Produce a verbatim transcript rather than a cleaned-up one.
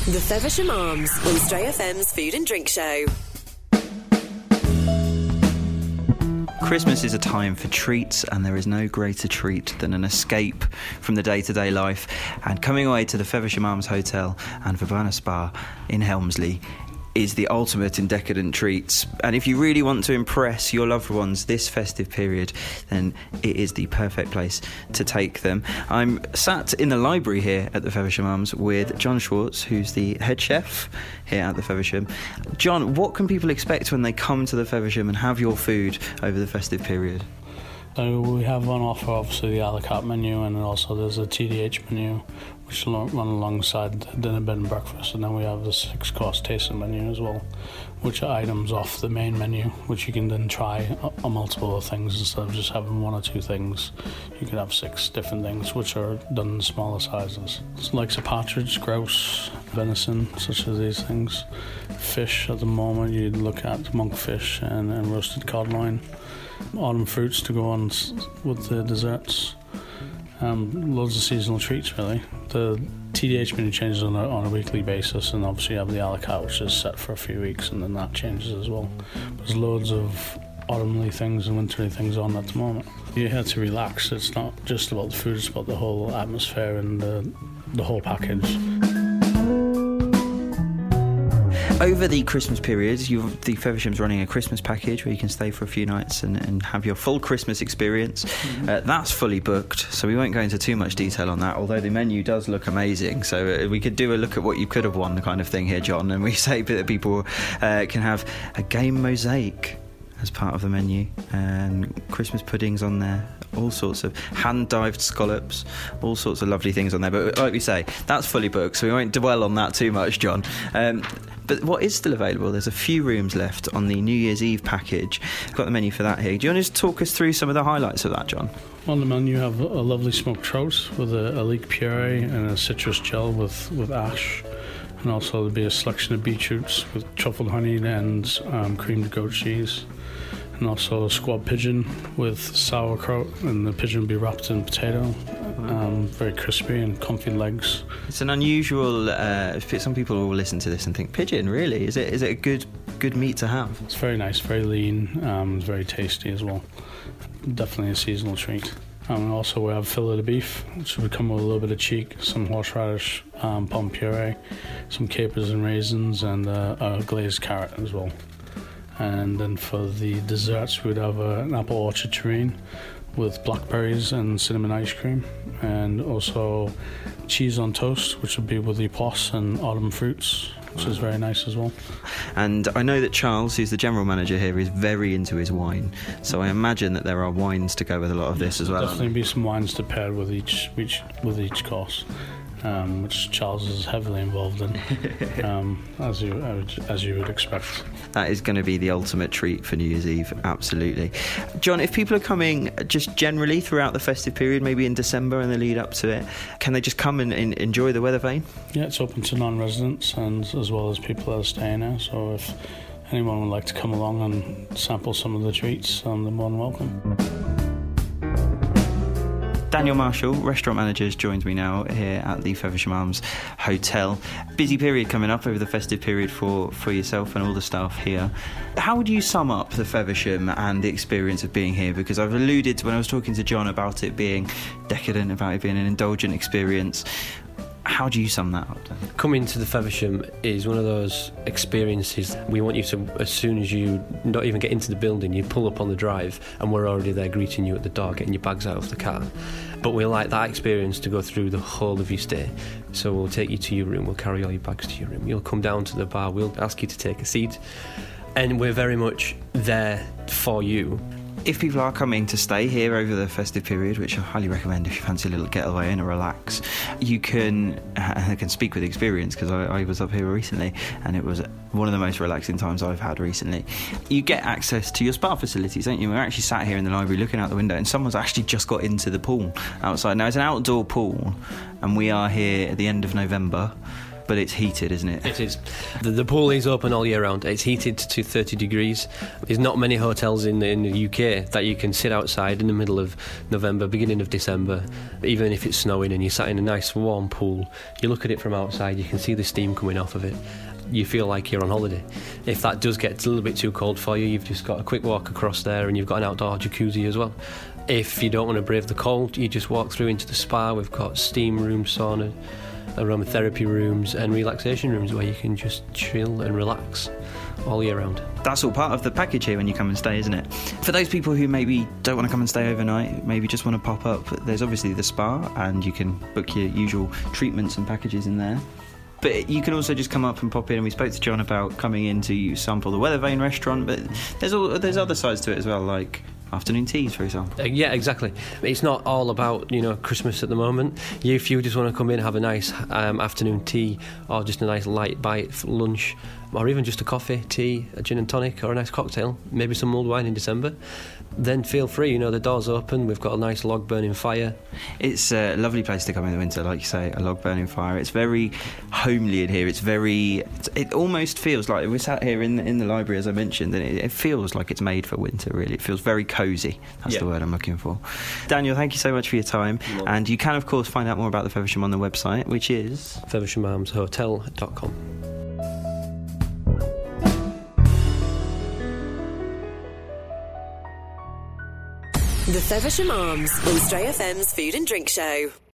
The Feversham Arms on Stray F M's Food and Drink Show. Christmas is a time for treats, and there is no greater treat than an escape from the day-to-day life and coming away to the Feversham Arms Hotel and Verbena Spa in Helmsley is the ultimate in decadent treats. And if you really want to impress your loved ones this festive period, then it is the perfect place to take them. I'm sat in the library here at the Feversham Arms with John Schwartz, who's the head chef here at the Feversham. John, what can people expect when they come to the Feversham and have your food over the festive period? So we have on offer obviously the a la carte menu, and also there's a T D H menu which will run alongside dinner, bed and breakfast, and then we have the six course tasting menu as well, which are items off the main menu which you can then try on multiple of things. Instead of just having one or two things, you can have six different things which are done in smaller sizes. It's like a partridge, grouse, venison, such as these things. Fish at the moment you'd look at monkfish and, and roasted cod loin. Autumn fruits to go on with the desserts. Um, loads of seasonal treats, really. The T D H menu changes on a, on a weekly basis, and obviously you have the a la carte, which is set for a few weeks, and then that changes as well. There's loads of autumnly things and wintry things on at the moment. You're here to relax. It's not just about the food, it's about the whole atmosphere and the, the whole package. Over the Christmas period, you've, the Feversham's running a Christmas package where you can stay for a few nights and, and have your full Christmas experience. Mm-hmm. Uh, that's fully booked, so we won't go into too much detail on that, although the menu does look amazing. So uh, we could do a look at what you could have won kind of thing here, John, and we say that people uh, can have a game mosaic as part of the menu, and Christmas puddings on there, all sorts of hand-dived scallops, all sorts of lovely things on there. But like we say, that's fully booked, so we won't dwell on that too much, John. Um, but what is still available, there's a few rooms left on the New Year's Eve package. I've got the menu for that here. Do you want to just talk us through some of the highlights of that, John? On the menu you have a lovely smoked trout with a, a leek puree and a citrus gel with, with ash. And also there'll be a selection of beetroots with truffled honey and um, creamed goat cheese. And also a squab pigeon with sauerkraut, and the pigeon will be wrapped in potato. Um, very crispy and comfy legs. It's an unusual. Uh, some people will listen to this and think, pigeon, really? Is it? Is it a good, good meat to have? It's very nice, very lean, um, very tasty as well. Definitely a seasonal treat. Um, and also we have fillet of beef, which would come with a little bit of cheek, some horseradish, um, plum puree, some capers and raisins, and uh, a glazed carrot as well. And then for the desserts, we'd have uh, an apple orchard terrine with blackberries and cinnamon ice cream, and also cheese on toast, which would be with the pois and autumn fruits, which is very nice as well. And I know that Charles, who's the general manager here, is very into his wine, so I imagine that there are wines to go with a lot of this as well. There'll definitely be some wines to pair with each, each with each course. Um, which Charles is heavily involved in, um, as you as you would expect. That is going to be the ultimate treat for New Year's Eve, absolutely. John, if people are coming just generally throughout the festive period, maybe in December and the lead up to it, can they just come and, and enjoy the weather vane? Yeah, it's open to non-residents and as well as people that are staying there, so if anyone would like to come along and sample some of the treats, um, they're more than welcome. Daniel Marshall, restaurant manager, joins me now here at the Feversham Arms Hotel. Busy period coming up over the festive period for, for yourself and all the staff here. How would you sum up the Feversham and the experience of being here? Because I've alluded to when I was talking to John about it being decadent, about it being an indulgent experience. How do you sum that up, Dan? Coming to the Feversham is one of those experiences we want you to, as soon as you not even get into the building, you pull up on the drive and we're already there greeting you at the door, getting your bags out of the car. But we like that experience to go through the whole of your stay. So we'll take you to your room, we'll carry all your bags to your room, you'll come down to the bar, we'll ask you to take a seat, and we're very much there for you. If people are coming to stay here over the festive period, which I highly recommend if you fancy a little getaway and a relax, you can I can speak with experience because I, I was up here recently and it was one of the most relaxing times I've had recently. You get access to your spa facilities, don't you? We're actually sat here in the library looking out the window and someone's actually just got into the pool outside. Now, it's an outdoor pool and we are here at the end of November. But it's heated, isn't it? It is. The, the pool is open all year round. It's heated to thirty degrees. There's not many hotels in the, in the U K that you can sit outside in the middle of November, beginning of December, even if it's snowing and you're sat in a nice warm pool. You look at it from outside, you can see the steam coming off of it. You feel like you're on holiday. If that does get a little bit too cold for you, you've just got a quick walk across there and you've got an outdoor jacuzzi as well. If you don't want to brave the cold, you just walk through into the spa. We've got steam rooms, sauna, aromatherapy rooms and relaxation rooms where you can just chill and relax all year round. That's all part of the package here when you come and stay, isn't it? For those people who maybe don't want to come and stay overnight, maybe just want to pop up, there's obviously the spa, and you can book your usual treatments and packages in there. But you can also just come up and pop in, and we spoke to John about coming in to sample the Weather Vane restaurant, but there's all, there's other sides to it as well, like afternoon teas, for example. Uh, yeah, exactly. It's not all about, you know, Christmas at the moment. You, if you just want to come in, have a nice um, afternoon tea, or just a nice light bite for lunch, or even just a coffee, tea, a gin and tonic, or a nice cocktail, maybe some mulled wine in December, then feel free. You know, the door's open. We've got a nice log burning fire. It's a lovely place to come in the winter, like you say, a log burning fire. It's very homely in here. It's very. It almost feels like we're sat here in the, in the library, as I mentioned, and it, it feels like it's made for winter. Really, it feels very cosy. That's yeah. the word I'm looking for. Daniel, thank you so much for your time. Love and you can, of course, find out more about the Feversham on the website, which is Feversham Arms Hotel dot com. The Feversham Arms on Stray F M's Food and Drink Show.